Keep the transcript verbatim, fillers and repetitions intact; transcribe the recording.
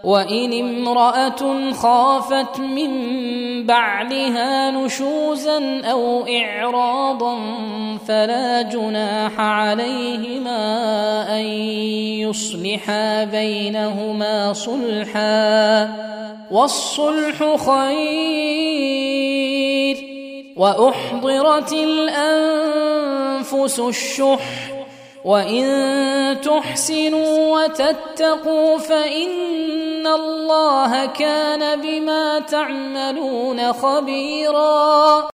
وإن امرأة خافت من بعلها نشوزا أو إعراضا فلا جناح عليهما أن يصلحا بينهما صلحا، والصلح خير. وأحضرت الأنفس الشح، وإن تحسنوا وتتقوا فإن الله كان بما تعملون خبيرا.